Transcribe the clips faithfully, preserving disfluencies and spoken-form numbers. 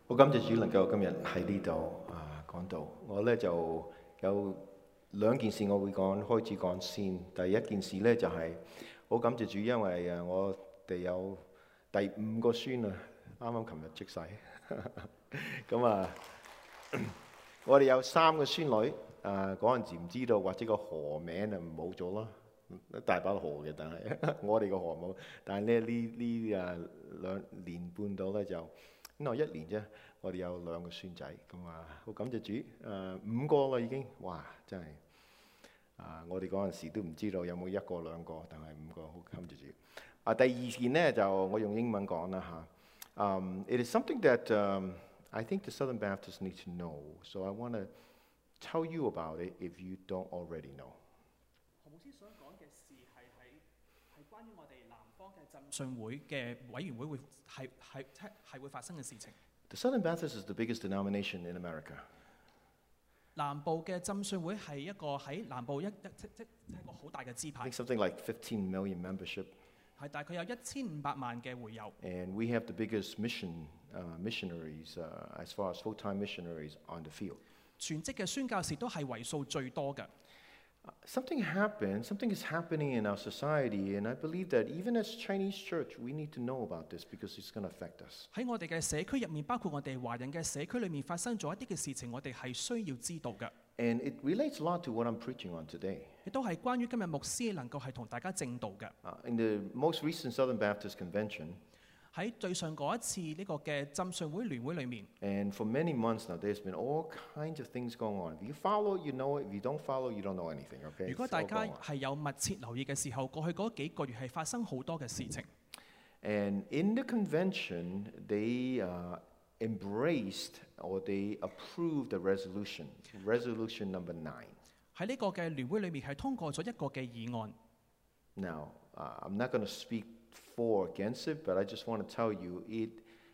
好感謝主能夠今日喺呢度啊講道，我咧就有兩件事我會講，開始講先。第一件事咧就係、是、好感謝主，因為誒我哋有第五個孫啊，啱啱琴日積晒。咁啊，我哋有三個孫女啊，嗰陣時唔知道，或者個河名啊冇咗啦，大把河嘅，但係我哋個河冇。但係咧呢呢啊兩年半到咧就。咁我一年啫，我哋有兩個孫仔，咁啊好感謝主，誒、呃、五個啦已經，哇真係啊！我哋嗰陣時都唔知道有冇一個兩個，但係五個好感謝主。啊第二件呢，就我用英文講啦嚇，嗯、um, It is something that、um, I think the Southern Baptists need to know, so I want to tell you about it if you don't already know。 何牧師想講嘅事係喺係關於我哋南方嘅浸信會嘅委員會會係係係會發生嘅事情。 The Southern Baptist is the biggest denomination in America。 南部嘅浸信會係一個喺南部一一即即即係一個好大嘅支 I 派， think something like fifteen million membership。 係大概有一千五百萬嘅會友。 And we have the biggest mission uh, missionaries uh, as far as full-time missionaries on the field. 全職嘅宣教士都係為數最多嘅。 Uh, something happened, something is happening in our society, and I believe that even as Chinese church, we need to know about this because it's going to affect us. 喺我哋嘅社區入面，包括我哋華人嘅社區裏面發生咗一啲嘅事情，我哋係需要知道嘅。 And it relates a lot to what I'm preaching on today. 亦都係關於今日牧師能夠係同大家正道嘅。 Uh, in the most recent Southern Baptist Convention, 喺對上嗰一次呢個嘅浸信會聯會裏面， and for many months now, there's been all kinds of things going on. If you follow, you know it. If you don't follow, you don't know anything. Okay? 如果 It's 大 all 家 going on. 係有密切留意嘅時候，過去嗰幾個月係發生好多嘅事情。 And in the convention, they uh, embraced or they approved the resolution, resolution number nine. 喺呢個嘅聯會裏面係通過咗一個嘅議案。 Now, uh, I'm not going to speak for or against it, but I just want to tell you it,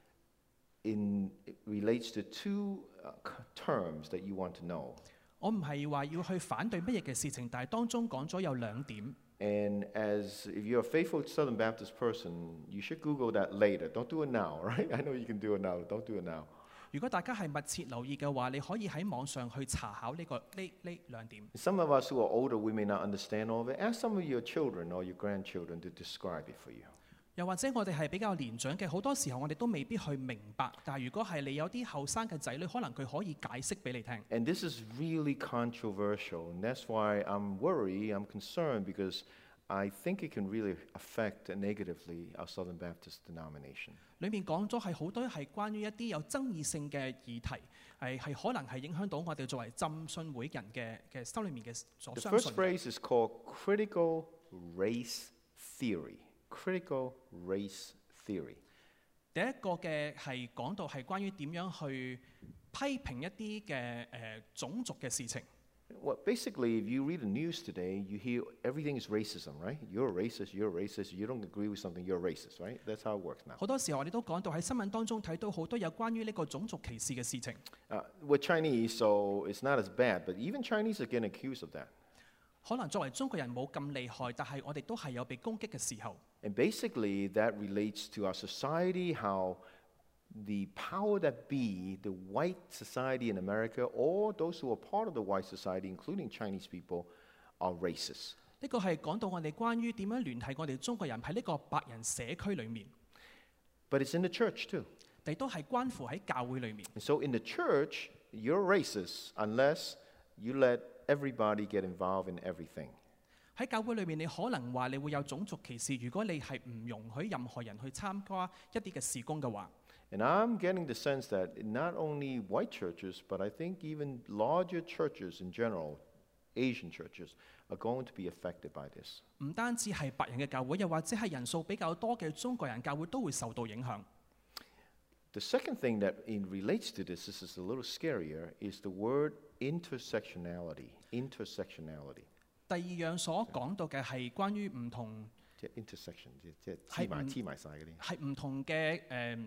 in, it relates to two uh, c- terms that you want to know. 我唔係話要去反對乜嘢嘅事情，但係當中講咗有兩點。 And as if you're a faithful Southern Baptist person, you should Google that later. Don't do it now, right? I know you can do it now. Don't do it now. 如果大家係密切留意嘅話，你可以喺網上去查考呢、個呢呢兩點。 Some of us who are older, we may not understand all of it. Ask some of your children or your grandchildren to describe it for you. 又或者我哋係比較年長嘅，好多時候我哋都未必去明白。但係如果係你有啲後生嘅仔女，可能佢可以解釋俾你聽。 And this is really controversial, and that's why I'm worried, I'm concerned, because I think it can really affect negatively our Southern Baptist denomination. 裏面講咗係好多係關於一啲有爭議性嘅議題，係係可能係影響到我哋作為浸信會人嘅嘅心裏面嘅所 The 相 first 信嘅。 phrase is called critical race theory. Critical race theory. 第一個嘅係講到係關於點樣去批評一啲嘅誒種族嘅事情。 Well, basically, if you read the news today, you hear everything is racism, right? You're a racist, you're a racist, you don't agree with something, you're a racist, right? That's how it works now. 好多時候我哋都講到喺新聞當中睇到好多有關於呢個種族歧視嘅事情。 Uh, we're Chinese, so it's not as bad, but even Chinese are getting accused of that. 可能作為中國人冇咁厲害，但係我哋都係有被攻擊嘅時候。 And basically, that relates to our society, how the power that be, the white society in America, or those who are part of the white society, including Chinese people, are racist. 呢個係講到我哋關於點樣聯繫我哋中國人喺呢個白人社區裏面， But it's in the church too. 亦都係關乎喺教會裏面。 And so in the church, you're racist unless you let everybody get involved in everything. 喺教會裏面，你可能話你會有種族歧視，如果你係唔容許任何人去參加一啲嘅事工嘅話。 And I'm getting the sense that not only white churches, but I think even larger churches in general, Asian churches, are going to be affected by this. 唔單止係白人嘅教會，又或者係人數比較多嘅中國人教會都會受到影響。 The second thing that in relates to this, this is a little scarier, is the word intersectionality. Intersectionality. 第二樣所講到嘅係關於唔同即係 intersection，即即係黐埋黐埋晒嗰啲。 係唔同嘅誒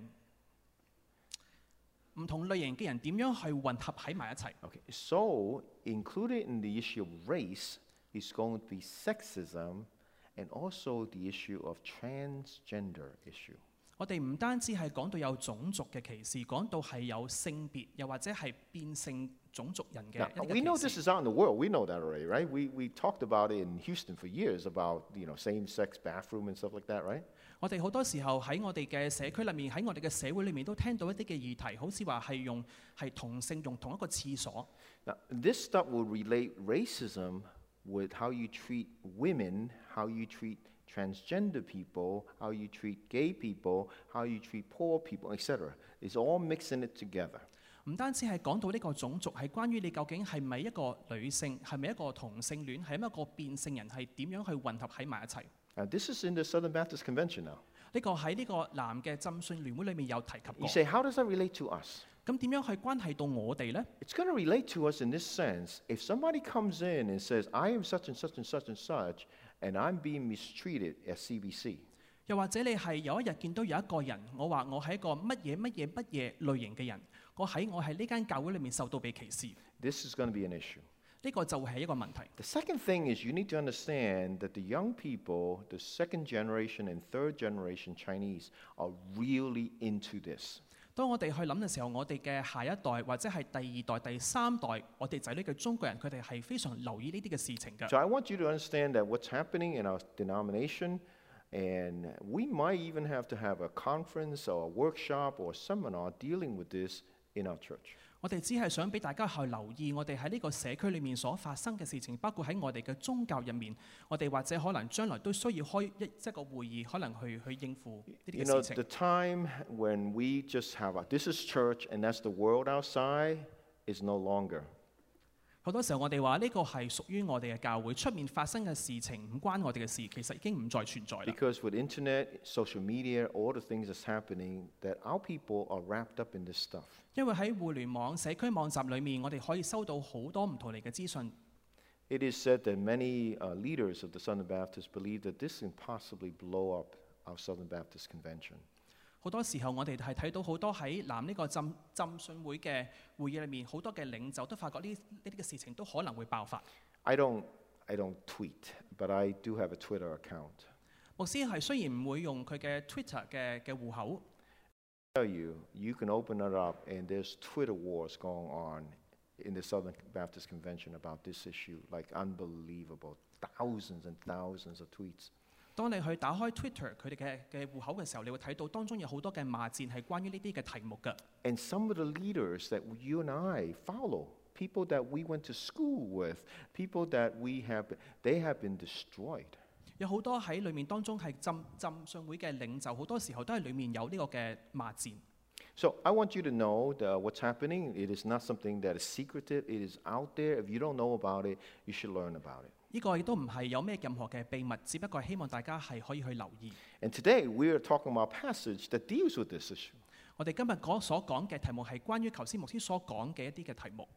唔同類型嘅人點樣去混合喺埋一齊。 Okay, so included in the issue of race is going to be sexism and also the issue of transgender issue. 我哋唔單止係講到有種族嘅歧視，講到係有性別，又或者係變性種族人嘅 Now, 一 we know 啲嘅 this 歧 is 視。 out in the world. We know that already, right? We, we talked about it in Houston for years about, you know, same-sex bathroom and stuff like that, right? 我哋好多時候喺我哋嘅社區裏面，喺我哋嘅社會裏面都聽到一啲嘅議題，好似話係用係同性用同一個廁所。 Now, this stuff will relate racism with how you treat women, how you treat transgender people, how you treat gay people, how you treat poor people, et cetera. It's all mixing it together. 唔單止係講到呢個種族，係關於你究竟係咪一個女性，係咪一個同性戀，係咪一個變性人，係點樣去混合喺埋一齊？ Now, this is in the Southern Baptist Convention now. 呢個喺呢個男嘅浸信聯會裏面有提及 You 過。 say, how does that relate to us? 咁點樣去關係到我哋呢？ It's going to relate to us in this sense. If somebody comes in and says, I am such and such and such and such, and I'm being mistreated at C B C, 又或者你係有一日見到有一個人，我話我係一個乜嘢乜嘢乜嘢類型嘅人，我喺我喺呢間教會裏面受到被歧視， this is going to be an issue. 呢個就會係一個問題。 The second thing is you need to understand that the young people, the second generation and third generation Chinese, are really into this. 當我哋去諗嘅時候，我哋嘅下一代或者係第二代、第三代，我哋仔女嘅中國人，佢哋係非常留意呢啲嘅事情嘅。 So I want you to understand that what's happening in our denomination, and we might even have to have a conference or a workshop or a seminar dealing with this in our church. 我哋只係想俾大家去留意我哋喺呢個社區裏面所發生嘅事情，包括喺我哋嘅宗教入面，我哋或者可能將來都需要開一一個會議，可能去去應付呢啲 You 嘅 know, 事 the 情。 time when we just have a, this is church and that's the world outside is no longer. 好多時候我哋話呢個係屬於我哋嘅教會，出面發生嘅事情唔關我哋嘅事，其實已經唔再存在啦。 Because with internet, social media, all the things that's happening, that our people are wrapped up in this stuff. 因為喺互聯網社區網站裏面，我哋可以收到好多唔同嚟嘅資訊。 It is said that many uh, leaders of the Southern Baptists believe that this can possibly blow up our Southern Baptist Convention. 好多時候我哋係睇到好多喺南呢個浸浸信會嘅會議裏面，好多嘅領袖都發覺呢呢啲嘅事情都可能會爆發。 I don't, I don't tweet, but I do have a Twitter account. 牧師係雖然唔會用佢嘅 Twitter 嘅嘅戶口， I tell you, you can open it up and there's Twitter wars going on in the Southern Baptist Convention about this issue, like unbelievable, thousands and thousands of tweets. 當你去打開 Twitter 佢哋嘅嘅戶口嘅時候，你會睇到當中有好多嘅罵戰係關於呢啲嘅題目嘅。 And some of the leaders that you and I follow, people that we went to school with, people that we have, they have been destroyed. 有好多喺裏面當中係浸浸信會嘅領袖，好多時候都係裏面有呢個嘅罵戰。 So I want you to know that what's happening. It is not something that is secretive. It is out there. If you don't know about it, you should learn about it. 呢個亦都唔係有咩任何嘅秘密，只不過係希望大家係可以去留意。 And today we are talking about a passage that deals with this issue. 我哋今日講所講嘅題目係關於頭先牧師所講嘅一啲嘅題目。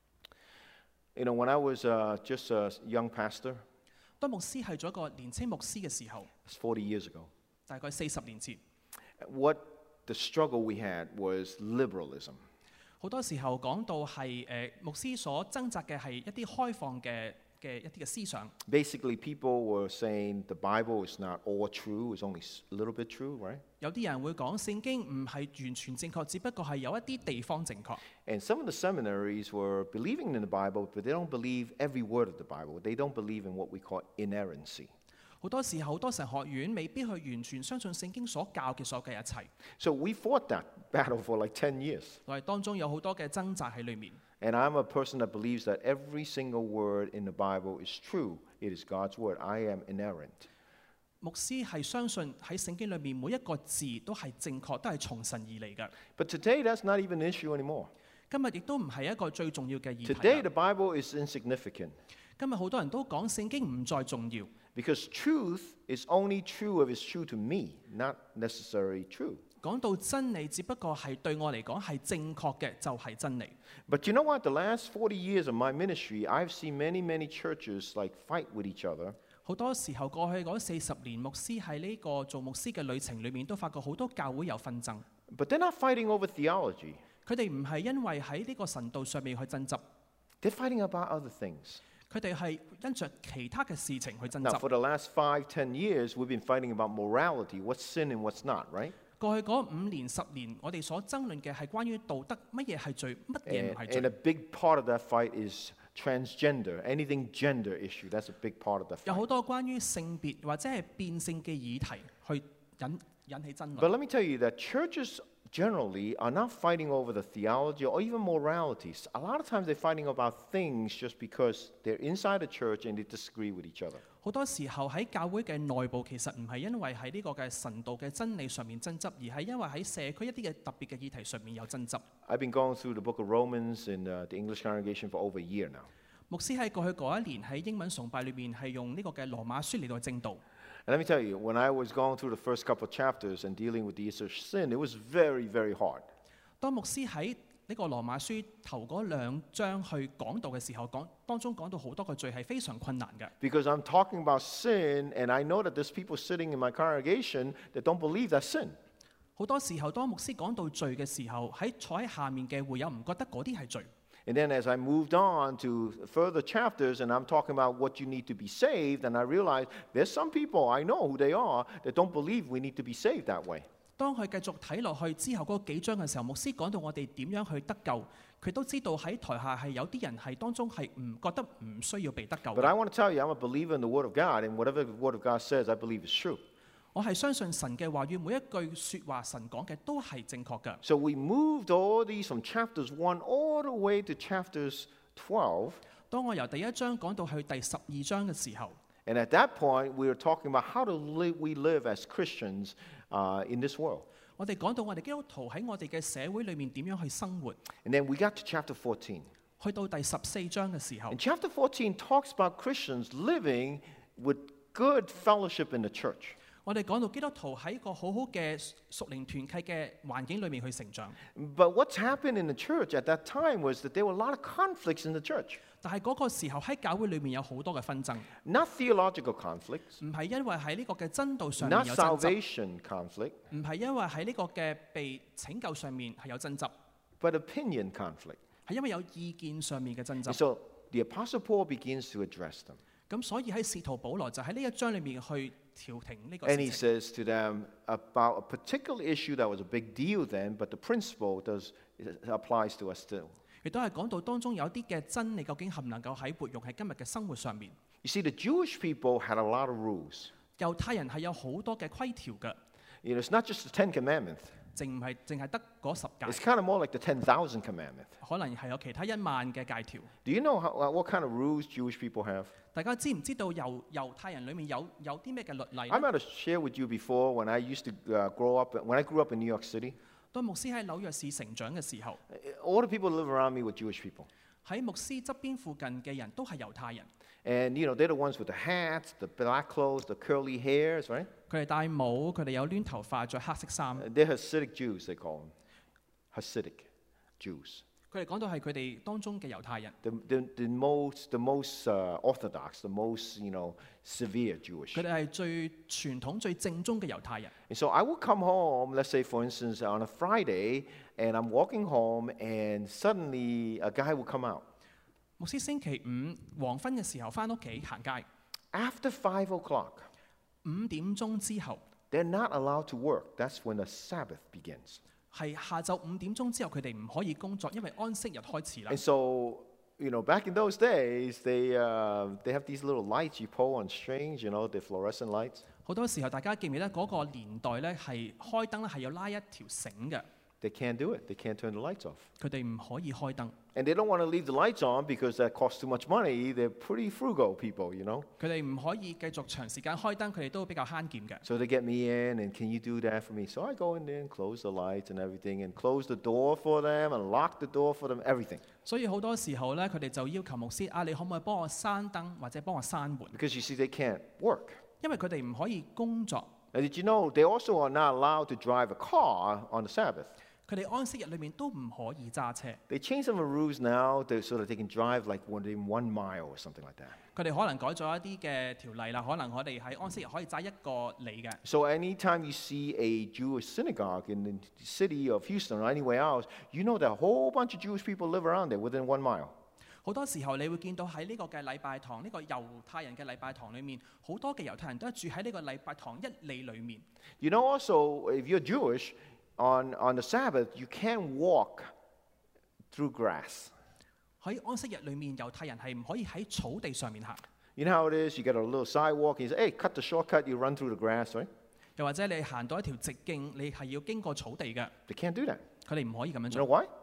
You know, when I was uh, just a young pastor, 當牧師係做一個年青牧師嘅時候， it's forty years ago, 大概四十年前， what the struggle we had was liberalism. 好多時候講到係誒、呃、牧師所掙扎嘅係一啲開放嘅嘅一啲嘅思想。 Basically, people were saying the Bible is not all true, it's only s- a little bit true, right? 有啲人會講聖經唔係完全正確，只不過係有一啲地方正確。 And some of the seminaries were believing in the Bible, but they don't believe every word of the Bible. They don't believe in what we call inerrancy. 好多時候，好多神學院未必去完全相信聖經所教嘅所有嘅一切。 So we fought that battle for like ten years. 我哋當中有好多嘅掙扎喺裏面。 And I'm a person that believes that every single word in the Bible is true. It is God's word. I am inerrant. 牧師係相信喺聖經裏面每一個字都係正確，都係從神而嚟嘅。 But today, that's not even an issue anymore. 今日亦都唔係一個最重要嘅議 Today, 題 the 啦。 Bible is insignificant 今日好多人都講聖經唔再重要， because truth is only true if it's true to me, not necessarily true. 講到真理，只不過係對我嚟講係正確嘅，就係真理。 But you know what? The last forty years of my ministry, I've seen many, many churches like fight with each other 好多時候過去嗰四十年，牧師喺呢個做牧師嘅旅程裏面，都發覺好多教會有紛爭。 but they're not fighting over theology. 佢哋唔係因為喺呢個神道上面去爭執， They're fighting about other things. 佢哋係因着其他嘅事情去爭 Now, 執。 for the last five, ten years, we've been fighting about morality, what's sin and what's not, right? 過去嗰五年、十年，我哋所爭論嘅係關於道德，乜嘢係罪，乜嘢 And, 唔係 and a 罪。 big part of that fight is transgender, anything gender issue. That's a big part of the 有 fight. 好多關於性別或者係變性嘅議題去引引起爭 But 論。 let me tell you that churches generally are not fighting over the theology or even moralities. A lot of times they're fighting about things just because they're inside the church and they disagree with each other. 好多時候喺教會嘅內部，其實唔係因為喺呢個嘅神道嘅真理上面爭執，而係因為喺社區一啲嘅特別嘅議題上面有爭執。 I've been going through the book of Romans in uh, the English congregation for over a year now. 牧師喺過去嗰一年喺英文崇拜裏面係用呢個嘅羅馬書嚟到正道。 And let me tell you, when I was going through the first couple of chapters and dealing with the issue of sin, it was very, very hard. 當牧師喺呢個羅馬書頭嗰兩章去講道嘅時候，講當中講到好多個罪係非常困難嘅。 Because I'm talking about sin, and I know that there's people sitting in my congregation that don't believe that's sin. 好多時候，當牧師講到罪嘅時候，喺坐喺下面嘅會友唔覺得嗰啲係罪。 And then as I moved on to further chapters, and I'm talking about what you need to be saved, and I realized there's some people, I know who they are, that don't believe we need to be saved that way. 當佢繼續睇落去之後嗰幾章嘅時候，牧師講到我哋點樣去得救，佢都知道喺台下係有啲人係當中係唔覺得唔需要被得救 But I 嘅。 want to tell you, I'm a believer in the Word of God, and whatever the Word of God says, I believe is true. 我係相信神嘅話語，每一句説話神講嘅都係正確嘅。 So we moved all these from chapters one all the way to chapters twelve. 當我由第一章講到去第十二章嘅時候， And at that point, we were talking about how to live, we live as Christians uh, in this world. 我哋講到我哋基督徒喺我哋嘅社會裏面點樣去生活。 And then we got to chapter fourteen. 去到第十四章嘅時候 And，chapter fourteen talks about Christians living with good fellowship in the church. 我哋講到基督徒喺一個好好嘅屬靈團契嘅環境裏面去成長。 But what's happened in the church at that time was that there were a lot of conflicts in the church. 但係嗰個時候喺教會裏面有好多嘅紛爭， Not theological conflicts, 唔係因為喺呢個嘅真道上面 not 有爭執， salvation conflict, 唔係因為喺呢個嘅被拯救上面係有爭執， but opinion conflict. 係因為有意見上面嘅爭 And 執。 so the Apostle Paul begins to address them. 咁所以喺使徒保羅就喺呢一章裏面去調停呢個 And 事 he 情。 says to them about a particular issue that was a big deal then, but the principle does it applies to us still. 亦都係講到當中有啲嘅真理究竟合唔能夠喺活用喺今日嘅生活上面。 You see, the Jewish people had a lot of rules. 猶太人係有好多嘅規條嘅， You know, it's not just the Ten Commandments. 淨唔係淨係得嗰十 It's 戒， kind of more like the ten thousand commandments. 可能係有其他一萬嘅戒條。 Do you know how, uh, what kind of rules Jewish people have? 大家知唔知道猶猶太人裏面有有啲咩嘅律例 I 呢？ might have shared with you before when I used to uh, grow up, when I grew up in New York City, 當牧師喺紐約市成長嘅時候， all the people who live around me were Jewish people. 喺牧師側邊附近嘅人都係猶太人， And, you know, they're the ones with the hats, the black clothes, the curly hairs, right? 佢哋戴帽，佢哋有攣頭髮，着黑色衫。 Uh, They're Hasidic Jews, they call them. Hasidic Jews. 佢哋講到係佢哋當中嘅猶太人， The, the, the most, the most uh, orthodox, the most, you know, severe Jewish. 佢哋係最傳統、最正宗嘅猶太人。 And so I would come home, let's say, for instance, on a Friday, and I'm walking home, and suddenly a guy will come out. 牧師星期五黃昏嘅時候翻屋企行街， After five o'clock, 五點鐘之後 they're not allowed to work. That's when the Sabbath begins. 係下晝五點鐘之後，佢哋唔可以工作，因為安息日開始啦 And。so, you know, back in those days, they, uh, they have these little lights you pull on strings, you know, the fluorescent lights. 好多時候，大家記唔記得嗰個年代咧係開燈咧係要拉一條繩嘅， They can't do it. They can't turn the lights off. 佢哋唔可以開燈。 And they don't want to leave the lights on because that costs too much money. They're pretty frugal people, you know. 佢哋唔可以繼續長時間開燈，佢哋都比較慳儉嘅。 So they get me in, and can you do that for me? So I go in there and close the lights and everything, and close the door for them, and lock the door for them, everything. 所以好多時候咧，佢哋就要求牧師啊，你可唔可以幫我閂燈或者幫我閂門？ Because you see, they can't work. 因為佢哋唔可以工作。 And did you know they also are not allowed to drive a car on the Sabbath? 佢哋安息日裏面都唔可以揸車。 They changed some of the rules now to, so that they can drive like within one mile or something like that. 佢哋可能改咗一啲嘅條例啦，可能我哋喺安息日可以揸一個里嘅。 So anytime you see a Jewish synagogue in the city of Houston or anywhere else, you know that a whole bunch of Jewish people live around there within one mile. 好多時候你會見到喺呢個嘅禮拜堂，呢、個猶太人嘅禮拜堂裏面，好多嘅猶太人都係住喺呢個禮拜堂一里裏面。 You know also, if you're Jewish, on, on the Sabbath, you can't walk through grass. 喺安息日裏面，猶太人係唔可以喺草地上面行。 You know how it is? You get a little sidewalk, and you say, hey, cut the shortcut, you run through the grass, right? 又或者你行到一條直徑，你係要經過草地嘅， They can't do that. 佢哋唔可以咁樣 You know 做。 why?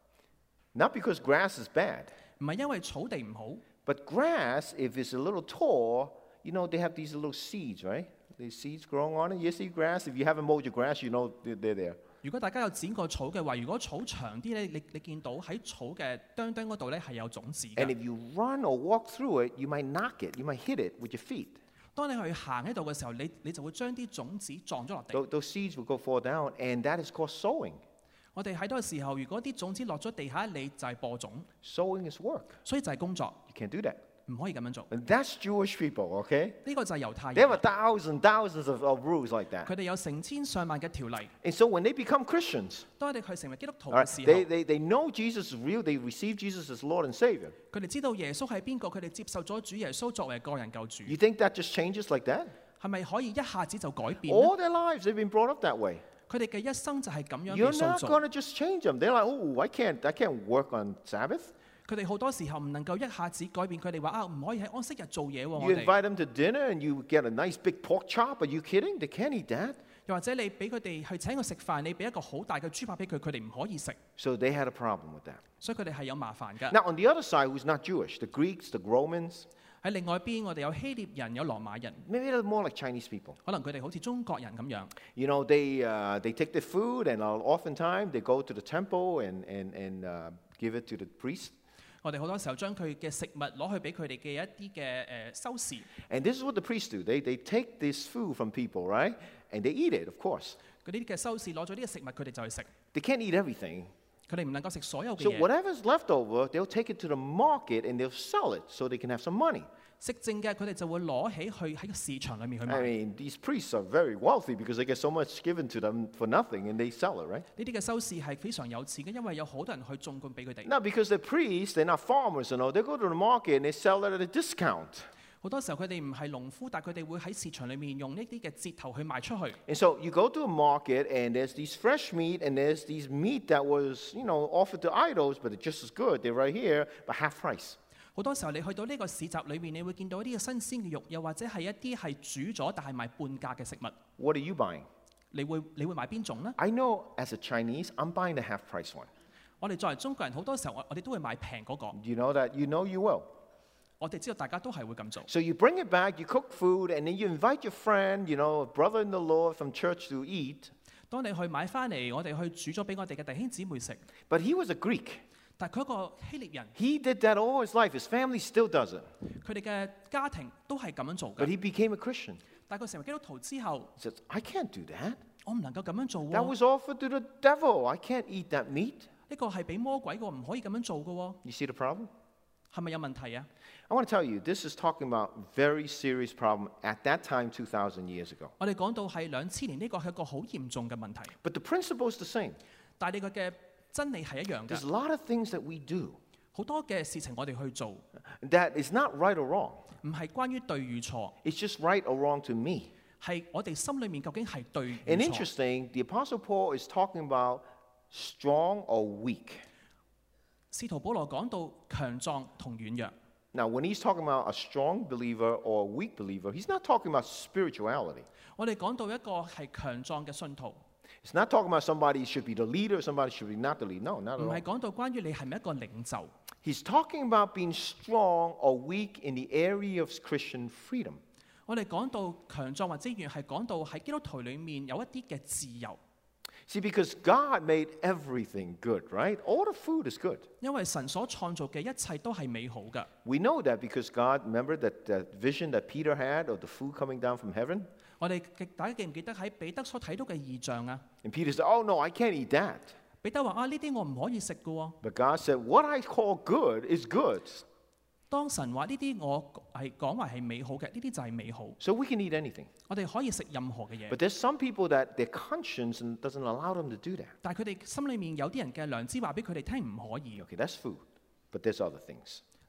Not because grass is bad, 唔係因為草地唔好， but grass, if it's a little tall, you know, they have these little seeds, right? These seeds growing on it. You see grass? If you haven't mowed your grass, you know they're, they're there. 如果大家有剪過草嘅話，如果草長啲咧，你你見到喺草嘅哚哚嗰度咧係有種子 And 嘅。 if you run or walk through it, you might knock it. You might hit it with your feet. 當你去行喺度嘅時候，你你就會將啲種子撞咗落地。 Those, those seeds will go fall down, and that is called sowing. 我哋喺度嘅時候，如果啲種子落咗地下，你就係播種， Sowing is work. 所以就係工作， You can't do that. 唔可以咁樣做。 And that's Jewish people, okay? 呢個就係猶太 They have 人 a，thousand, thousands of, of rules like that. 佢哋有成千上萬嘅條例。 And so when they become Christians, 當佢哋去成為基督徒 all 嘅 right, 時 they, 候， they, they know Jesus is real. They receive Jesus as Lord and Savior. 佢哋知道耶穌係邊個，佢哋接受咗主耶穌作為個人救主。 You think that just changes like that? 係咪可以一下子就改變呢？ All their lives, they've been brought up that way. 佢哋嘅一生就係咁樣 You're 被塑 not 造。 going to just change them. They're like, oh, I can't, I can't work on Sabbath. 佢哋好多時候唔能夠一下子改變，佢哋話啊唔可以喺安息日做嘢喎。我 You 哋 invite them to dinner and you get a nice big pork chop. Are you kidding? They can't eat that. 又或者你俾佢哋去請佢食飯，你俾一個好大嘅豬扒俾佢，佢哋唔可以食， So they had a problem with that. 所以佢哋係有麻煩㗎。 Now, on the other side, who's not Jewish, the Greeks, the Romans, 喺另外一邊，我哋有希臘人，有羅馬人， maybe they're more like Chinese people. 可能佢哋好似中國人咁樣。 You know, they, uh, they take their food and uh, oftentimes they go to the temple and, and, and uh, give it to the priest. 我哋好多時候將佢嘅食物攞去俾佢哋嘅一啲嘅誒修士。 And this is what the priests do. They, they take this food from people, right? And they eat it, of course. 嗰啲嘅修士攞咗呢個食物，佢哋就去食。 They can't eat everything. 佢哋唔能夠食所有嘅 So 嘢。 whatever's left over, they'll take it to the market and they'll sell it so they can have some money. 食剩嘅佢哋就會攞起去喺個市場裏面去 I 賣。 mean, these priests are very wealthy because they get so much given to them for nothing and they sell it, right? 呢啲嘅修士係非常有錢嘅，因為有好多人去種灌俾佢哋。 Now, because they're priests, they're not farmers, you know, they go to the market and they sell it at a discount. 好多時候佢哋唔係農夫，但係佢哋會喺市場裏面用呢啲嘅折頭去賣出去。 And so you go to a market and there's these fresh meat and there's these meat that was, you know, offered to idols, but it's just as good. They're right here, but half price. 好多時候你去到呢個市集裏面，你會見到一啲嘅新鮮嘅肉，又或者係一啲係煮咗但係賣半價嘅食物。 What are you buying? 你會你會買邊種呢？ I know as a Chinese, I'm buying the half price one. 我哋作為中國人，好多時候我我哋都會買平嗰個。 You know that? You know you will. 我哋知道大家都係會咁做。 So you bring it back, you cook food, and then you invite your friend, you know, a brother in the Lord from church to eat. 當你去買翻嚟，我哋去煮咗俾我哋嘅弟兄姊妹食。 But he was a Greek. 但係佢一個希臘人， He did that all his life. His family still does it. 佢哋嘅家庭都係咁樣做 But 嘅。 he became a Christian. 但係佢成為基督徒之後， He says, I can't do that. 我唔能夠咁樣做 That 喎。 was offered to the devil. I can't eat that meat. 呢個係俾魔鬼嘅，唔可以咁樣做嘅喎。 You see the problem? 係咪有問題啊？ I want to tell you, this is talking about very serious problem at that time two thousand years ago. 我哋講到係兩千年，呢個係一個好嚴重嘅問題。 But the principle is the same. 但係呢個嘅真理係一樣 There's 嘅。 a lot of things that we do 好多嘅事情我哋去做， that is not right or wrong. 唔係關於對與錯， It's just right or wrong to me. 係我哋心裏面究竟係對與 And 錯。 interesting, the Apostle Paul is talking about strong or weak. 使徒保羅講到強壯同軟弱。 Now, when he's talking about a strong believer or a weak believer, he's not talking about spirituality. 我哋講到一個係強壯嘅信徒， It's not talking about somebody should be the leader, somebody should be not the leader. No, not 唔 at 係 all. 講到關於你係咪一個領袖。 He's talking about being strong or weak in the area of Christian freedom. 我哋講到強壯或者軟弱係講到喺基督徒裏面有一啲嘅自由， See, because God made everything good, right? All the food is good. 因為神所創造嘅一切都係美好嘅。 We know that because God, remember that, that vision that Peter had of the food coming down from heaven? 我哋大家記唔記得喺彼得所睇到嘅異象啊？ And Peter said, oh, no, I can't eat that. 彼得話啊，呢啲我唔可以食嘅喎。 But God said, what I call good is good. 當神話呢啲我係講話係美好嘅，呢啲就係美好。 So we can eat anything. 我哋可以食任何嘅嘢 But，there's some people that their conscience doesn't allow them to do that. 但係佢哋心裏面有啲人嘅良知話俾佢哋聽唔可以。 Okay, that's food. But there's other things.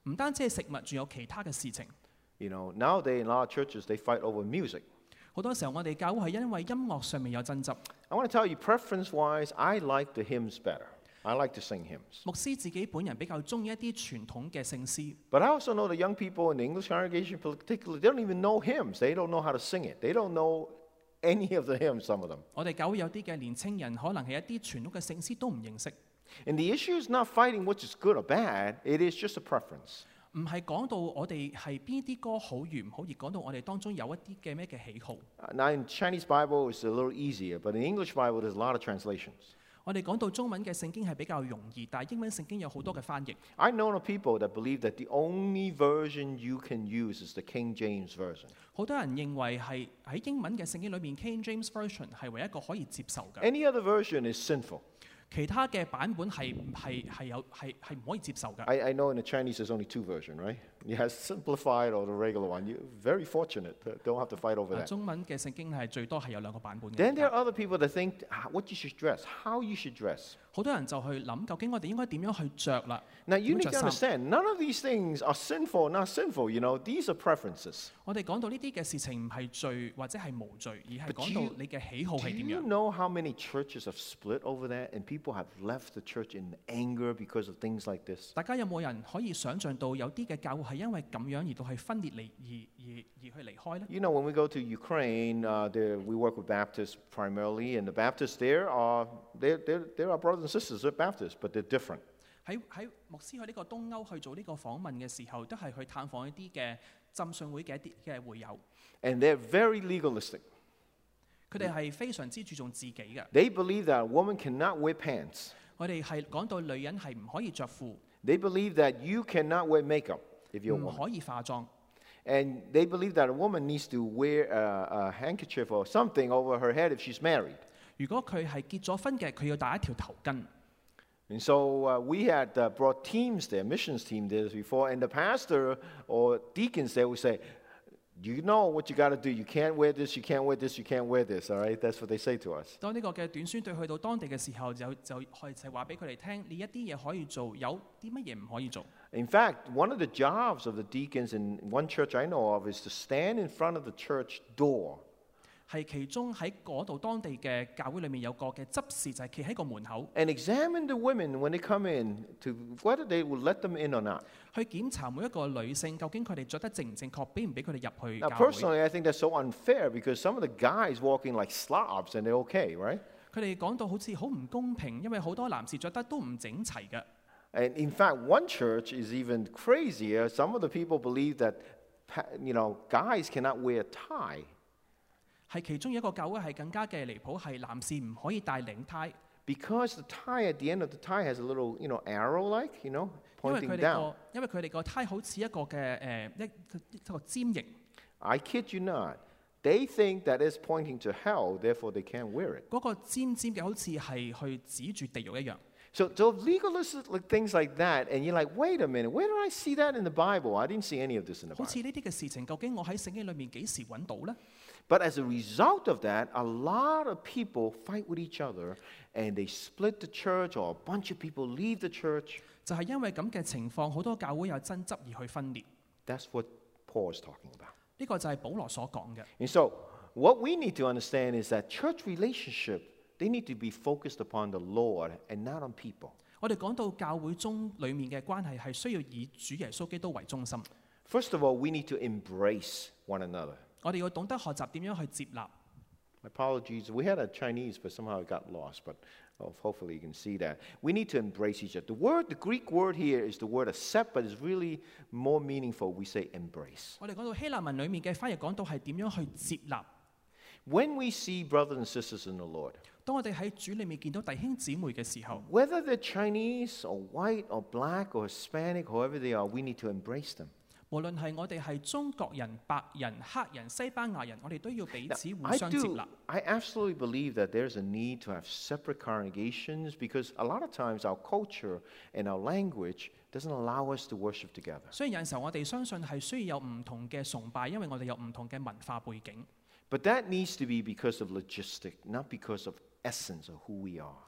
唔單止係食物，仲有其他嘅事情。 You know, nowadays in a lot of churches they fight over music. 好多時候我哋教會係因為音樂上面有爭執。 I want to tell you, preference-wise, I like the hymns better. I like to sing hymns. 牧師自己本人比較中意一啲傳統嘅聖詩， But I also know the young people in the English congregation particularly, they don't even know hymns. They don't know how to sing it. They don't know any of the hymns, some of them. 我哋教會有啲嘅年青人可能係一啲傳統嘅聖詩都唔認識。 And the issue is not fighting which is good or bad. It is just a preference. 唔係講到我哋係邊啲歌好與唔好，而講到我哋當中有一啲嘅咩嘅喜好。 Uh, now in Chinese Bible it's a little easier, but in English Bible there's a lot of translations. 我哋講到中文嘅聖經係比較容易，但係英文聖經有好多嘅翻譯。 I know of people that believe that the only version you can use is the King James Version. 好多人認為係喺英文嘅聖經裏面 King James Version 係唯一一個可以接受嘅， Any other version is sinful. 其他嘅版本係係係有係係唔可以接受嘅。 I, I know in the Chinese there's only two versions, right? You have simplified or the regular one. You're very fortunate. Don't have to fight over 啊 that. 中文嘅聖經係最多係有兩個版本嘅。 Then there are other people that think ah, what you should dress, how you should dress. 好多人就去諗究竟我哋應該點樣去着啦。 Now you 點 need 着 to 衫 understand, none of these things are sinful or not sinful. You know, these are preferences. 我哋講到呢啲嘅事情唔係罪或者係無罪，而係 But 講 you- 到你嘅喜好 Do 係點 you 樣。 know how many churches have split over that and people have left the church in anger because of things like this? 大家有冇人可以想像到有啲嘅教會係因為咁樣而到係分裂離而而而去離開呢？ You know, when we go to Ukraine, uh, there, we work with Baptists primarily, and the Baptists there are, they're, they're, they're our brothers and sisters, they're Baptists, but they're different. 喺喺牧師去呢個東歐去做呢個訪問嘅時候，都係去探訪一啲嘅浸信會嘅一啲嘅會友， And they're very legalistic. 佢哋係非常之注重自己嘅。 They believe that a woman cannot wear pants. 我哋係講到女人係唔可以着褲， They believe that you cannot wear makeup if you're a 唔 woman. 可以化妝。 And they believe that a woman needs to wear a, a handkerchief or something over her head if she's married. 如果佢係結咗婚嘅，佢要戴一條頭巾。 And so uh, we had uh, brought teams there, missions team there before, and the pastor or deacons there would say, you know what you got to do. You can't wear this, you can't wear this, you can't wear this, all right? That's what they say to us. 當呢個嘅短宣隊去到當地嘅時候，就就開就話俾佢哋聽，呢一啲嘢可以做，有啲乜嘢唔可以做。 In fact, one of the jobs of the deacons in one church I know of is to stand in front of the church door. 係其中喺嗰度當地嘅教會裏面有個嘅執事，就係企喺個門口 And examine the women when they come in to whether they will let them in or not. 去檢查每一個女性究竟佢哋着得正唔正確，俾唔俾佢哋入去 Now, 教會。 personally, I think that's so unfair because some of the guys walking like slobs and they're okay, right? 佢哋講到好似好唔公平，因為好多男士着得都唔整齊嘅。 And in fact, one church is even crazier. Some of the people believe that, pa- you know, guys cannot wear a tie. 係其中一個教會係更加嘅離譜，係男士唔可以戴領呔， Because the tie at the end of the tie has a little, you know, arrow-like, you know, 因為 pointing 佢哋 down. 個因為佢哋個呔好似一個嘅誒一一個尖形， I kid you not. They think that it's pointing to hell, therefore they can't wear it. 嗰個尖尖嘅好似係去指住地獄一樣。 So, so legalistic like, things like that, and you're like, wait a minute, where did I see that in the Bible? I didn't see any of this in the 好 Bible. 似呢啲嘅事情，究竟我喺聖經裏面幾時揾到呢？ But as a result of that, a lot of people fight with each other, and they split the church, or a bunch of people leave the church. 就係因為咁嘅情況，好多教會有爭執而去分裂。 That's what Paul is talking about. 呢個就係保羅所講嘅。 And so, what we need to understand is that church relationship, they need to be focused upon the Lord and not on people. 我哋講到教會中裡面嘅關係係需要以主耶穌基督為中心。 First of all, we need to embrace one another. 我哋要懂得學習點樣去接納。 Apologies, we had a Chinese, but somehow it got lost. But oh, hopefully you can see that. We need to embrace each other. The word, the Greek word here is the word accept, but it's really more meaningful. We say embrace. 我哋講到希臘文裡面嘅翻譯講到係點樣去接納。 When we see brothers and sisters in the Lord, 當我哋喺主裡面見到弟兄姊妹嘅時候， whether they're Chinese or white or black or Hispanic, whoever they are, we need to embrace them. 無論係我哋係中國人、白人、黑人、西班牙人，我哋都要彼 Now, 此互 I 相接 do. 納。 I absolutely believe that there's a need to have separate congregations because a lot of times our culture and our language doesn't allow us to worship together. 所以有陣時候我哋相信係需要有唔同嘅崇拜，因為我哋有唔同嘅文化背景。 But that needs to be because of logistic, not because of essence of who we are.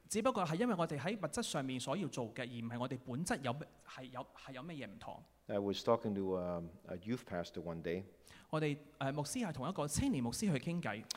只不過係因為我哋喺物質上面所要做嘅，而唔係我哋本質有係有係有乜嘢唔同。 I was talking to a, a youth pastor one day, 我哋誒、呃、牧師係同一個青年牧師去傾偈，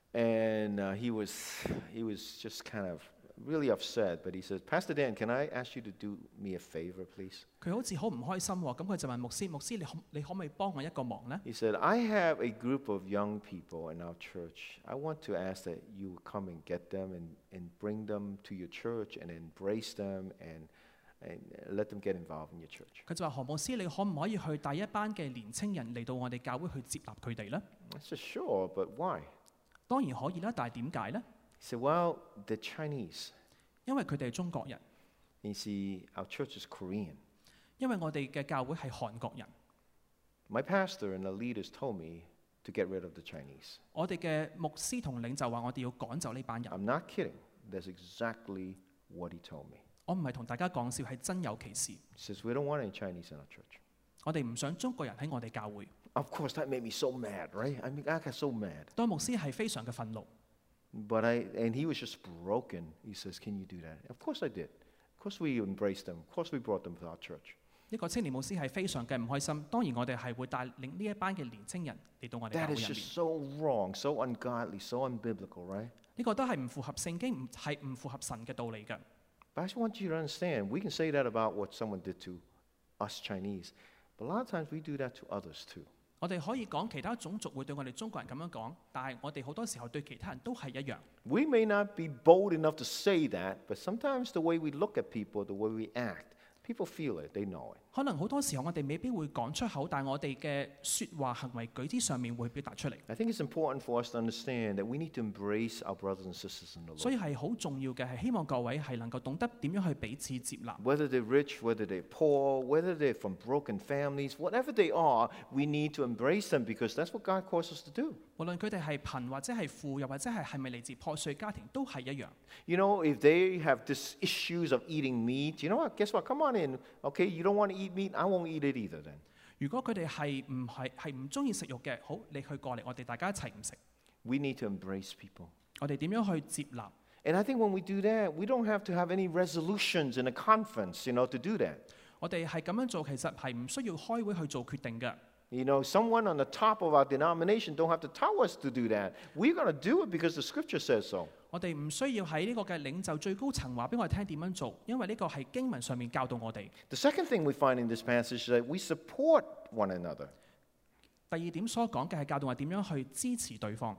and uh, he was he was just kind of really upset. But he says, Pastor Dan, can I ask you to do me a favor, please? 佢好似好唔開心喎，咁佢就問牧師：牧師，你可你可唔可以幫我一個忙呢？ He said, I have a group of young people in our church. I want to ask that you come and get them and, and bring them to your church and embrace them and and let them get involved in your church. 佢就話：何牧師，你可唔可以去帶一班嘅年青人嚟到我哋教會去接納佢哋呢？ I said, sure, but why? 當然可以啦，但係點解呢？ He said, well, they're Chinese. 因為佢哋係中國人， You see, our church is Korean. 因為我哋嘅教會係韓國人。 My pastor and the leaders told me to get rid of the Chinese. 我哋嘅牧師同領袖話：我哋要趕走呢班人。 I'm not kidding. That's exactly what he told me. 我唔係同大家講笑，係真有其事。 He says, we don't want any Chinese in our church. 我哋唔想中國人喺我哋教會。 Of course, that made me so mad, right? I mean, I got so mad. 當牧師係非常嘅憤怒。 But I, and he was just broken. He says, can you do that? Of course I did. Of course we embraced them. Of course we brought them to our church. 呢個青年牧師係非常嘅唔開心。當然我哋係會帶領呢一班嘅年青人嚟到我哋教 That 會 is 入 just 面。 so wrong, so ungodly, so unbiblical, right? 呢個都係唔符合聖經，唔係唔符合神嘅道理嘅。 But I just want you to understand, we can say that about what someone did to us Chinese, but a lot of times we do that to others too. 我哋可以講其他種族會對我哋中國人咁樣講，但係我哋好多時候對其他人都係一樣。 We may not be bold enough to say that, but sometimes the way we look at people, the way we act, people feel it, they know it. 可能好多時候我哋未必會講出口，但係我哋嘅説話、行為、舉止上面會表達出嚟。 I think it's important for us to understand that we need to embrace our brothers and sisters in the 所 Lord. 以係好重要嘅，係希望各位係能夠懂得點樣去彼此接納。 Whether they're rich, whether they're poor, whether they're from broken families, whatever they are, we need to embrace them because that's what God calls us to do. 無論佢哋係貧或者係富，又或者係係咪嚟自破碎家庭，都係一樣。 You know, if they have this issues of eating meat, you know what? Guess what? Come on in. Okay, you don't want to eat meat? I won't eat it either then. 如果佢哋係唔係係唔中意食肉嘅，好，你去過嚟，我哋大家一齊唔食。 We need to embrace people. 我哋點樣去接納？ And I think when we do that, we don't have to have any resolutions in a conference, you know, to do that. 我哋係咁樣做，其實係唔需要開會去做決定嘅。 You know, someone on the top of our denomination don't have to tell us to do that. We're going to do it because the scripture says so. 我哋唔需要喺呢個嘅領袖最高層話俾我哋聽點樣做，因為呢個係經文上面教導我哋。 The second thing we find in this passage is that we support one another. 第二點所講嘅係教導我點樣去支持對方。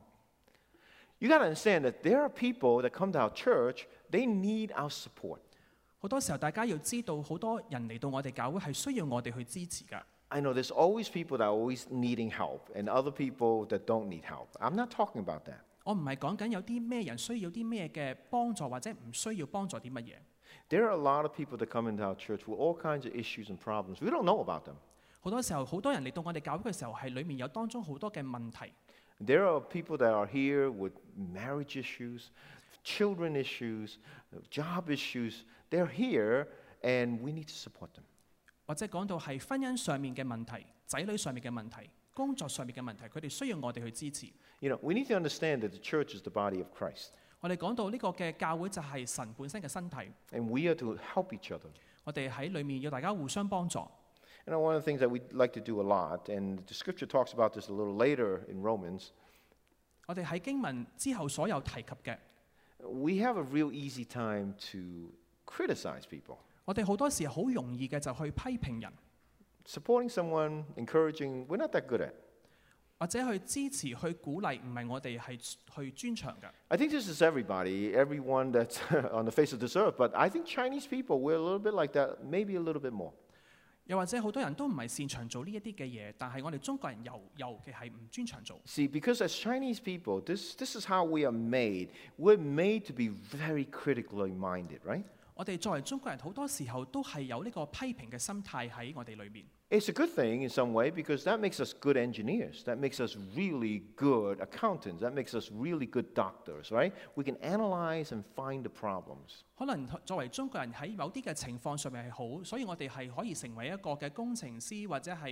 You got to understand that there are people that come to our church, they need our support. 好多時候大家要知道，好多人嚟到我哋教會係需要我哋去支持㗎。 I know there's always people that are always needing help and other people that don't need help. I'm not talking about that. 我唔係講緊有啲咩人需要啲咩嘅幫助，或者唔需要幫助啲乜嘢。 There are a lot of people that come into our church with all kinds of issues and problems. We don't know about them. 好多時候，好多人嚟到我哋教會嘅時候，係裡面有當中好多嘅問題。 There are people that are here with marriage issues, children issues, job issues. They're here and we need to support them. 或者講到係婚姻上面嘅問題、仔女上面嘅問題、工作上面嘅問題，佢哋需要我哋去支持。 You know, we need to understand that the church is the body of Christ 我哋講到呢個嘅教會就係神本身嘅身體， and we are to help each other. 我哋喺裡面要大家互相幫助。 You know, one of the things that we like to do a lot, and the scripture talks about this a little later in Romans, 我哋喺經文之後所有提及嘅， we have a real easy time to criticize people. 我哋好多時好容易嘅就去批評人， Supporting someone, encouraging, we're not that good at. 或者去支持、去鼓勵，唔係我哋係去專長嘅。 I think this is everybody, everyone that's on the face of this earth, but I think Chinese people, we're a little bit like that, maybe a little bit more. 又或者好多人都唔係擅長做呢一啲嘅嘢，但係我哋中國人尤尤其係唔專長做。 See, because as Chinese people, this, this is how we are made. We're made to be very critically minded, right? 我哋作為中國人，好多時候都係有呢個批評嘅心態喺我哋裏面。 It's a good thing in some way because that makes us good engineers. That makes us really good accountants. That makes us really good doctors, right? We can analyze and find the problems. 可能作為中國人喺某啲嘅情況上面係好，所以我哋係可以成為一個嘅工程師，或者係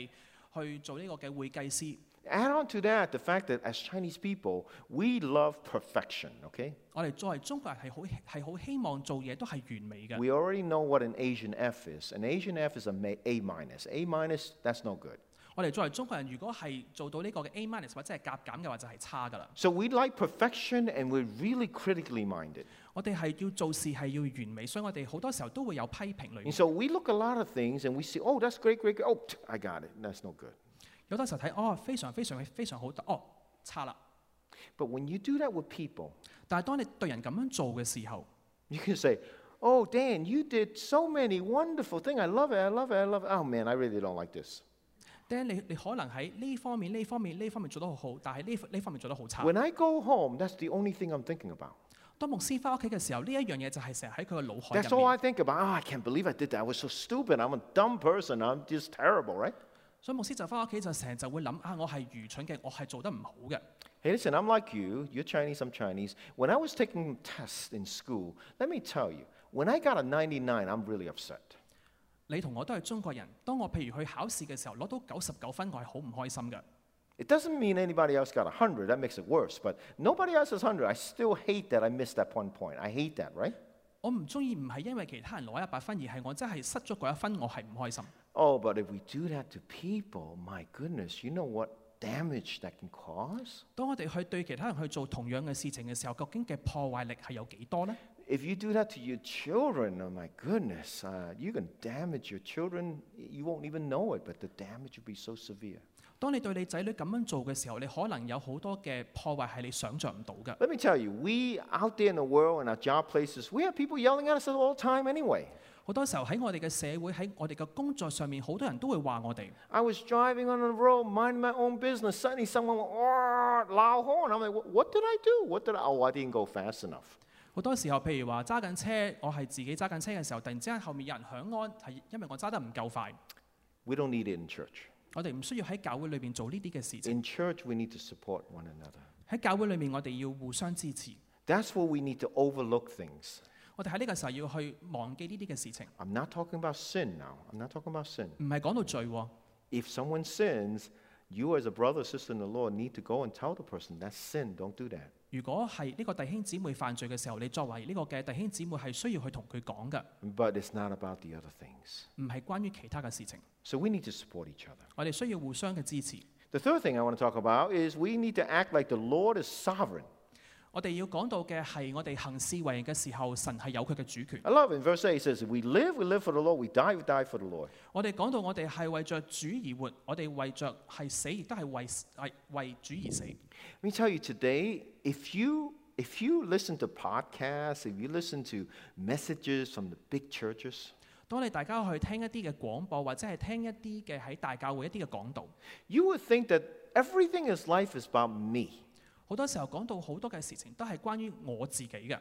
去做呢個嘅會計師。 Add on to that the fact that as Chinese people, we love perfection, okay? 我哋作為中國人係好係好希望做嘢都係完美嘅。 We already know what an Asian F is. An Asian F is a ma- A minus. A minus, that's no good. 我哋作為中國人，如果係做到呢個嘅 A minus 或者係甲減嘅話，就係差㗎啦。 So we like perfection and we're really critically minded. 我哋係要做事係要完美，所以我哋好多時候都會有批評裏 And 面。 so we look at a lot of things and we say, oh, that's great, great, great. Oh, pff, I got it. That's no good. 有多時候睇哦，非常非常非常好，哦差啦。 But when you do that with people, 但係當你對人咁樣做嘅時候， you can say, oh, Dan, you did so many wonderful things. I love it, I love it, I love it. Oh, man, I really don't like this. 爹你你可能喺呢方面、呢方面、呢方面做得好好，但係呢呢方面做得好差。 When I go home, that's the only thing I'm thinking about. 當牧師翻屋企嘅時候，呢一樣嘢就係成日喺佢嘅腦海 That's 入 all 面。 I think about. Oh, I can't believe I did that. I was so stupid. I'm a dumb person. I'm just terrible, right? 所以牧師就翻屋企就成日就會諗啊，我係愚蠢嘅，我係做得唔好嘅。 Hey, listen, I'm like you. You're Chinese, I'm Chinese. When I was taking tests in school, let me tell you, when I got a ninety-nine, I'm really upset. 你同我都係中國人，當我譬如去考試嘅時候攞到九十九分，我係好唔開心嘅。 It doesn't mean anybody else got one hundred. That makes it worse. But nobody else has one hundred. I still hate that I missed that one point. I hate that, right? 我唔中意唔係因為其他人攞一百分，而係我真係失咗嗰一分，我係唔開心。 Oh, but if we do that to people, my goodness, you know what damage that can cause? 當我哋去對其他人去做同樣嘅事情嘅時候，究竟嘅破壞力係有幾多呢？ If you do that to your children, oh my goodness, uh, you can damage your children. You won't even know it, but the damage will be so severe. 當你對你仔女咁樣做嘅時候，你可能有好多嘅破壞係你想像唔到嘅。 Let me tell you, we out there in the world, in our job places, we have people yelling at us all the time anyway. 好多時候喺我哋嘅社會，喺我哋嘅工作上面，好多人都會話我哋。 I was driving on the road, minding my own business. Suddenly someone went, oh, loud horn. I'm like, what, what did I do? What did I? Oh, I didn't go fast enough. 好多時候，譬如話揸緊車，我係自己揸緊車嘅時候，突然之間後面有人響安，係因為我揸得唔夠快。 We don't need it in church. 我哋唔需要喺教會裏邊做呢啲嘅事情。 In church, we need to support one another. 喺教會裏面，我哋要互相支持。 That's where we need to overlook things. 我哋喺呢個時候要去忘記呢啲嘅事情， I'm not talking about sin now. I'm not talking about sin. 唔係講到罪喎。 If someone sins, you as a brother or sister in the Lord need to go and tell the person, that's sin. Don't do that. 如果係呢個弟兄姊妹犯罪嘅時候，你作為呢個嘅弟兄姊妹係需要去同佢講嘅， But it's not about the other things. 唔係關於其他嘅事情。 So we need to support each other. 我哋需要互相嘅支持。 The third thing I want to talk about is we need to act like the Lord is sovereign. 我哋要講到嘅係我哋行事為人嘅時候，神係有佢嘅主權。 I love it. In verse eight, it says, we live, we live for the Lord. We die, we die for the Lord. 我哋講到我哋係為着主而活，我哋為着係死，亦都係為係為主而死。 Let me tell you today, if you if you listen to podcasts, if you listen to messages from the big churches, 當你大家去聽一啲嘅廣播，或者係聽一啲嘅喺大教會一啲嘅講道， you would think that everything in life is about me. 好多時候講到好多嘅事情都係關於我自己嘅。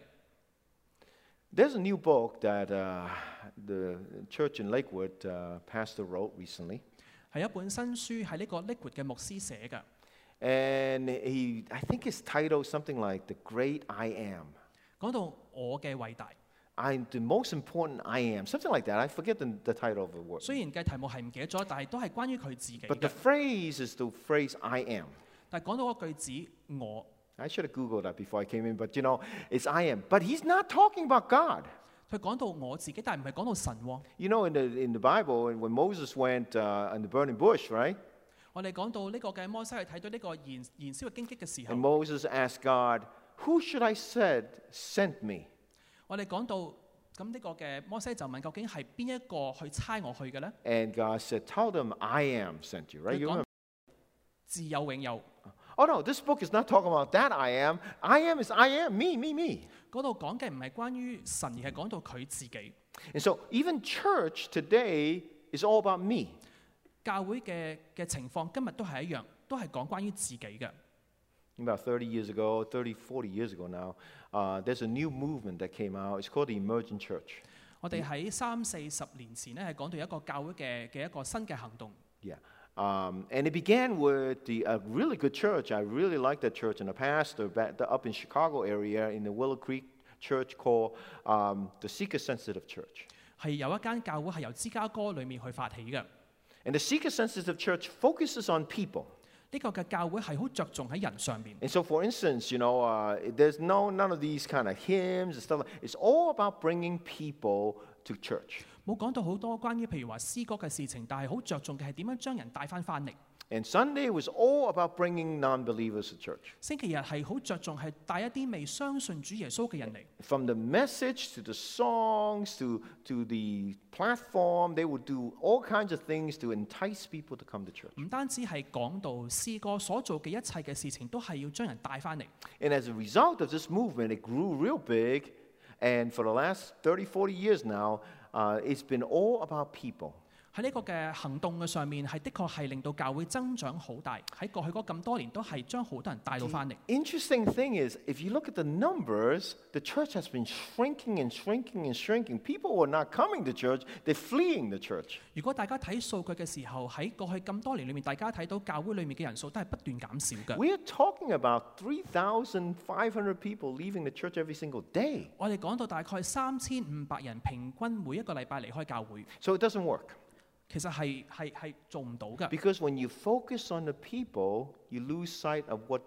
There's a new book that uh, the church in Lakewood uh, pastor wrote recently, 係一本新書，係呢個 Liquid 嘅牧師寫嘅。 and he I think it's titled something like "The Great I Am." 講到我嘅偉大， I'm the most important I am, something like that. I forget the, the title of the word. 雖然嘅題目係唔記得咗，但係都係關於佢自己 But the 嘅。 phrase is the phrase "I am." 但係講到個句子我， I should have Googled that before I came in, but you know, it's I am. But he's not talking about God. 佢講到我自己，但係唔係講到神喎。 You know, in the in the Bible, when Moses went uh, in the burning bush, right? 我哋講到呢個嘅摩西去睇到呢個燃燃燒嘅荊棘嘅時 And 候， Moses asked God, "Who should I said sent me?" 我哋講到咁呢個嘅摩西就問究竟係邊一個去差我去嘅呢？ And God said, "Tell them I am sent you." Right? You 佢講 remember? 自有永有。 Oh no, this book is not talking about that I am. I am is I am, me, me, me. 嗰度講嘅唔係關於神，而係講到佢自己。 And so even church today is all about me. 教會嘅嘅情況今日都係一樣，都係講關於自己嘅。 About thirty years ago, thirty, forty years ago now, uh, there's a new movement that came out. It's called the Emergent Church. 我哋喺三四十年前咧，係講到一個教會嘅嘅一個新嘅行動。 Yeah. Um, and it began with the, a really good church. I really liked that church. And the pastor back the, up in Chicago area in the Willow Creek Church called um, the Seeker Sensitive Church. 係有一間教會係由芝加哥裏面去發起嘅。 And the seeker-sensitive church focuses on people. 呢個嘅教會係好着重喺人上面。 And so, for instance, you know, uh, there's no none of these kind of hymns and stuff. It's all about bringing people to church. 冇講到好多關於譬如話詩歌嘅事情，但係好着重嘅係點樣將人帶翻翻嚟。 And Sunday was all about bringing non-believers to church. 星期日係好着重係帶一啲未相信主耶穌嘅人嚟。 From the message to the songs to, to the platform, they would do all kinds of things to entice people to come to church. 唔單止係講到詩歌所做嘅一切嘅事情，都係要將人帶翻嚟。 And as a result of this movement, it grew real big. And for the last thirty, forty years now, uh, it's been all about people. 喺呢個嘅行動嘅上面，係的確係令到教會增長好大。喺過去嗰咁多年，都係將好多人帶到翻嚟。 Interesting thing is, if you look at the numbers, the church has been shrinking and shrinking and shrinking. People were not coming to church; they're fleeing the church. 如果大家睇數據嘅時候，喺過去咁多年裏面，大家睇到教會裏面嘅人數都係不斷減少嘅。 We are talking about three thousand five hundred people leaving the church every single day. 我哋講到大概三千五百人平均每一個禮拜離開教會， So it doesn't work. 其實係係係做唔到嘅。 Because when you focus on the people, you lose sight of what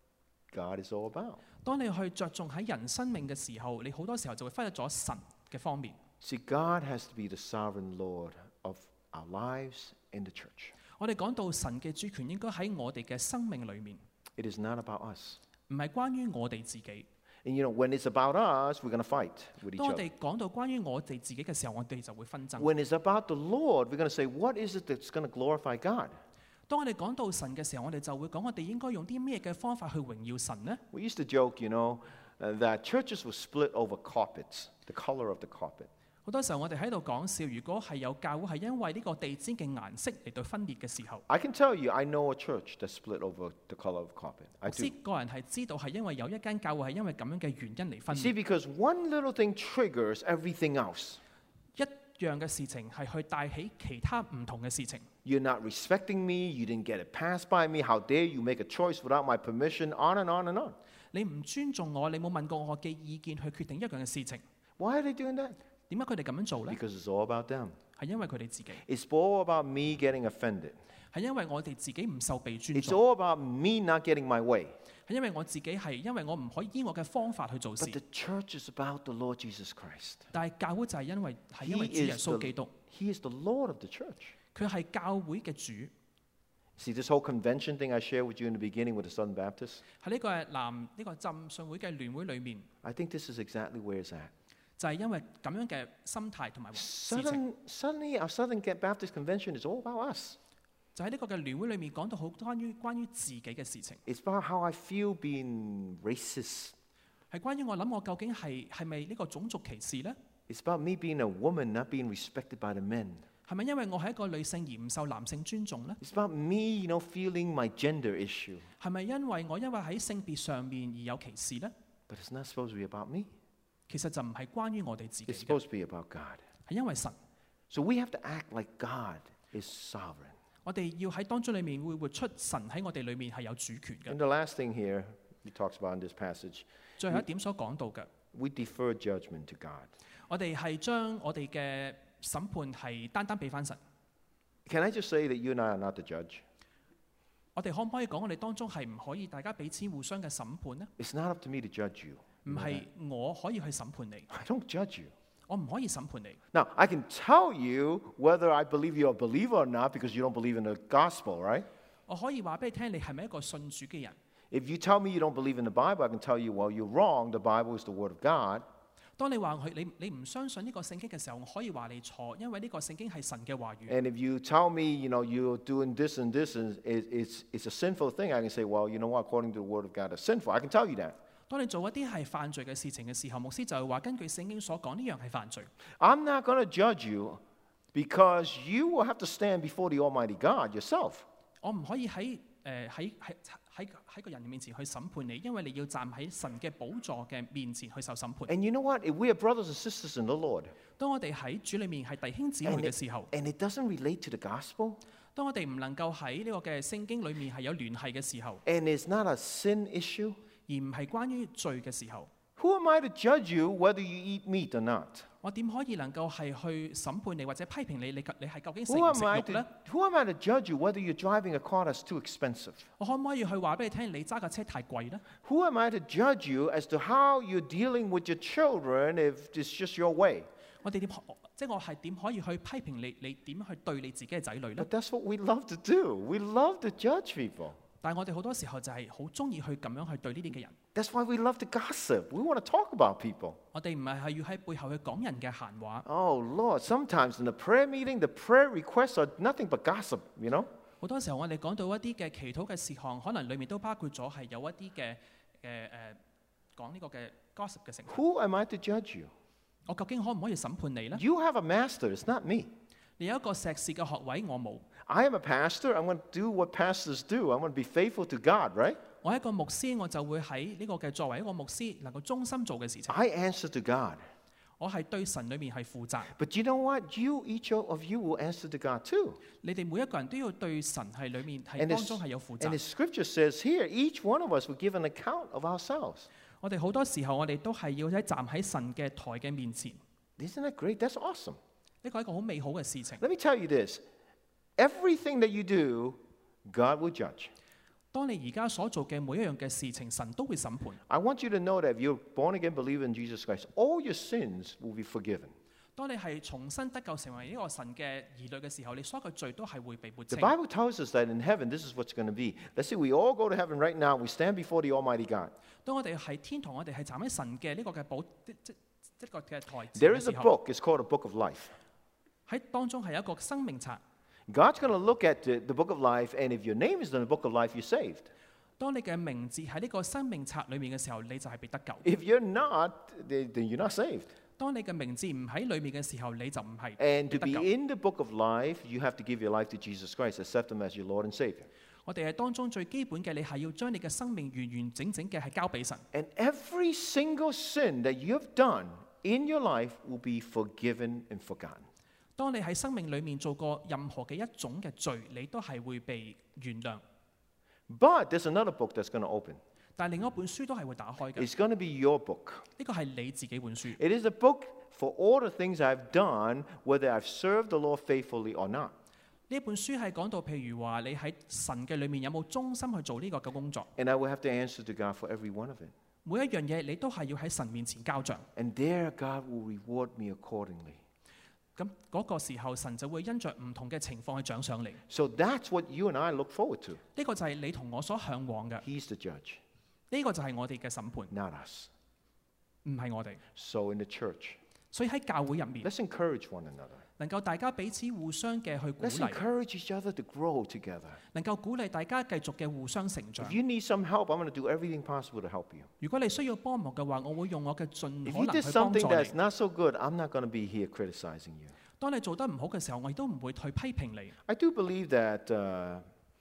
God is all about. 當你去着重喺人生命嘅時候，你好多時候就會忽略咗神嘅方面。 See, God has to be the sovereign Lord of our lives and the church. 我哋講到神嘅主權應該喺我哋嘅生命裏面， It is not about us. 唔係關於我哋自己。 And you know, when it's about us, we're going to fight with each 當我 other. 哋講到關於我哋自己嘅時候，我哋就會紛爭。 When it's about the Lord, we're going to say, what is it that's going to glorify God? 當我哋講到神嘅時候，我哋就會講我哋應該用啲咩嘅方法去榮耀神呢？ We used to joke, you know, uh, that churches were split over carpets, the color of the carpet. 好多時候我哋喺度講笑，如果係有教會係因為呢個地氈嘅顏色嚟到分裂嘅時候， I can tell you, I know a church that's split over the color of carpet. I 我知 do. 個人係知道係因為有一間教會係因為咁樣嘅原因嚟 You 分 see, 裂。 because one little thing triggers everything else. 一樣嘅事情係去帶起其他唔同嘅事情。 You're not respecting me. You didn't get it passed by me. How dare you make a choice without my permission? On and on and on. 你唔尊重我，你冇問過我嘅意見去決定一樣嘅事情。 Why are they doing that? 點解佢哋咁樣做呢？ Because it's all about them. 係因為佢哋自己， It's all about me getting offended. 係因為我哋自己唔受被尊 It's 重， all about me not getting my way. 係因為我自己係因為我唔可以依我嘅方法去做 But 事。 the church is about the Lord Jesus Christ. 但係教會就係因為係 He 因為主耶 is 穌基 the, 督， he is the Lord of the church. 佢係教會嘅主。 See, this whole convention thing I shared with you in the beginning with the Southern Baptists, 喺呢個南呢個浸信會嘅聯會裏面， I think this is exactly where it's at. 就係因為咁樣嘅心態同埋事情， Southern, suddenly, our Southern Baptist Convention is all about us. 就喺呢個嘅聯會裏面講到好關於關於自己嘅事情， It's about how I feel being racist. 係關於我諗我究竟係係咪呢個種族歧視呢？ It's about me being a woman not being respected by the men. 係咪因為我係一個女性而唔受男性尊重呢？ It's about me, you know, feeling my gender issue. 係咪因為我因為喺性別上面而有歧視呢？ But it's not supposed to be about me. 其實就唔係關於我哋自己 It's 嘅， supposed to be about God. 係因為神。 So we have to act like God is sovereign. 我哋要喺當中裏面會活出神喺我哋裏面係有主權 And 嘅。 the last thing here, he talks about in this passage, 最後一點所講到嘅， we defer judgment to God. 我哋係將我哋嘅審判係單單俾翻神。 Can I just say that you and I are not the judge? 我哋可唔可以講我哋當中係唔可以大家彼此互相嘅審判呢？ It's not up to me to judge you. 唔係我可以去審判你， I don't judge you. 我唔可以審判你。 Now, I can tell you whether I believe you're a believer or not because you don't believe in the gospel, right? 我可以話俾你聽，你係咪一個信主嘅人？ If you tell me you don't believe in the Bible, I can tell you, well, you're wrong. The Bible is the Word of God. 當你話佢你你唔相信呢個聖經嘅時候，我可以話你錯，因為呢個聖經係神嘅話語。 And if you tell me, you know, you're doing this and this and it, it's, it's a sinful thing, I can say, well, you know what, according to the Word of God, it's sinful. I can tell you that. 當你做一啲係犯罪嘅事情嘅時候，牧師就係話根據聖經所講呢樣係犯罪。 I'm not going to judge you because you will have to stand before the Almighty God yourself. 我唔可以喺誒喺喺喺喺個人面前去審判你，因為你要站喺神嘅寶座嘅面前去受審判。 And you know what? If we are brothers and sisters in the Lord, 當我哋喺主裏面係弟兄姊妹 and 嘅 it, 時候， and it doesn't relate to the gospel, 當我哋唔能夠喺呢個嘅聖經裏面係有聯繫嘅時候， and it's not a sin issue, 而唔係關於罪嘅時候， Who am I to judge you whether you eat meat or not? 我點可以能夠係去審判你或者批評你？你你係究竟食 Who 唔食 am I 肉呢？ to, who am I to judge you whether you're driving a car that's too expensive? 我可唔可以去話俾你聽，你揸架車太貴呢？ Who am I to judge you as to how you're dealing with your children if it's just your way? 我哋點即係我係點可以去批評你？你點去對你自己嘅仔女呢？ But that's what we love to do. We love to judge people. 但係我哋好多時候就係好中意去咁樣去對呢啲嘅人。 That's why we love to gossip. We want to talk about people. 我哋唔係係要喺背後去講人嘅閒話。 Oh, Lord, sometimes in the prayer meeting, the prayer requests are nothing but gossip, you know? 好多時候我哋講到一啲嘅祈禱嘅事項，可能裡面都包括咗係有一啲嘅誒誒講呢個嘅 gossip 嘅成分。 Who am I to judge you? 我究竟可唔可以審判你呢？ You have a master, it's not me. 你有一個碩士嘅學位，我冇。 I am a pastor. I'm going to do what pastors do. I'm going to be faithful to God, right? 我係一個牧師，我就會喺呢個嘅作為一個牧師能夠忠心做嘅事情。 I answer to God. 我係對神裏面係負責。 But you know what? You, each of you will answer to God too. 你哋每一個人都要對神係裏面係 And 當 the, 中係有負 and the 責。 scripture says here, each one of us will give an account of ourselves. 我哋好多時候我哋都係要喺站喺神嘅台嘅面前。 Isn't that great? That's awesome. 呢個係一個好美好嘅事情。 Let me tell you this. Everything that you do, God will judge. 當你而家所做嘅每一樣嘅事情，神都會審判。 I want you to know that if you're born again believer in Jesus Christ, all your sins will be forgiven. 當你係重新得救成為呢個神嘅兒女嘅時候，你所有嘅罪都係會被抹 The 清。 Bible tells us that in heaven, this is what's going to be. Let's say we all go to heaven right now. We stand before the Almighty God. 當我哋喺天堂，我哋係站喺神嘅呢個嘅寶即即一個嘅台前 There 嘅 is a 時候， book. It's called a book of life. 喺當中係有一個生命冊。 God's going to look at the, the book of life, and if your name is in the book of life, you're saved. 當你嘅名字喺呢個生命冊裏面嘅時候，你就係被得救。 If you're not, then then you're not saved. 當你嘅名字唔喺裏面嘅時候，你就唔係 And 被 to 得 be 救。 in the book of life, you have to give your life to Jesus Christ, accept Him as your Lord and Savior. 我哋係當中最基本嘅，你係要將你嘅生命完完整整嘅係交俾神。 And every single sin that you have done in your life will be forgiven and forgotten. 當你喺生命裏面做過任何嘅一種嘅罪，你都係會被原諒。 But there's another book that's going to open. 但係另一本書都係會打開嘅， It's going to be your book. 呢個係你自己本書。 It is a book for all the things I've done, whether I've served the Lord faithfully or not. 呢本書係講到，譬如話你喺神嘅裏面有冇忠心去做呢個嘅工作， And I will have to answer to God for every one of it. 每一樣嘢你都係要喺神面前交賬。 And there God will reward me accordingly. 咁嗰個時候，神就會因着唔同嘅情況去獎賞你。 So that's what you and I look forward to. 呢個就係你同我所向往嘅， He's the judge, 呢個就係我哋嘅審判， not us. 唔係我哋。 So in the church, 所以喺教會入面， let's encourage one another. 能夠大家彼此互相嘅去鼓 Let's 勵， encourage each other to grow together. 能夠鼓勵大家繼續嘅互相成長 If。you need some help, I'm going to do everything possible to help you. 如果你需要幫忙嘅話，我會用我嘅盡 If 可 you 能 did 去幫 something 助 that's 你。 not so good, I'm not going to be here criticizing you. 當你做得唔好嘅時候，我亦都唔會去批評你。 I do believe that uh,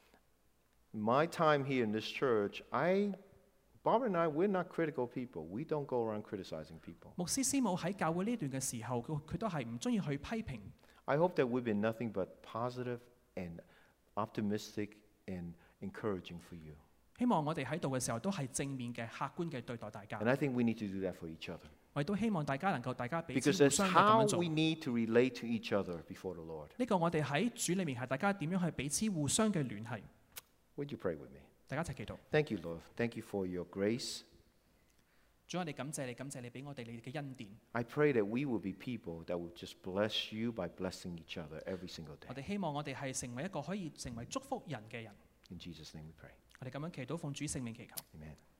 my time here in this church, I, Barbara and I, we're not critical people. We don't go around criticizing people. 牧師師母喺教會呢段嘅時候，佢佢都係唔中意去批評。 I hope that we've been nothing but positive and optimistic and encouraging for you. 希望我哋喺度嘅時候都係正面嘅、客觀嘅對待大家。 And I think we need to do that for each other. 我亦都希望大家能夠大家彼此 Because 互 that's 相嘅咁 how 樣做。 we need to relate to each other before the Lord. 呢個我哋喺主裏面係大家點樣去彼此互相嘅聯繫。 Would you pray with me? 大家一齊祈禱。 Thank you, Lord. Thank you for your grace. 主，我哋感謝你，感謝你俾我哋你嘅恩典。 I pray that we will be people that will just bless you by blessing each other every single 我 day. 哋希望我哋係成為一個可以成為祝福人嘅人。 In Jesus' name we pray. 我哋咁樣祈禱，奉主聖名祈求。 Amen.